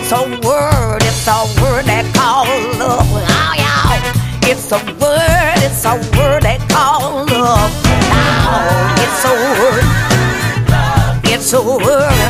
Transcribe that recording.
It's a word they call love. Oh, yeah. It's a word they call love. Now, it's a word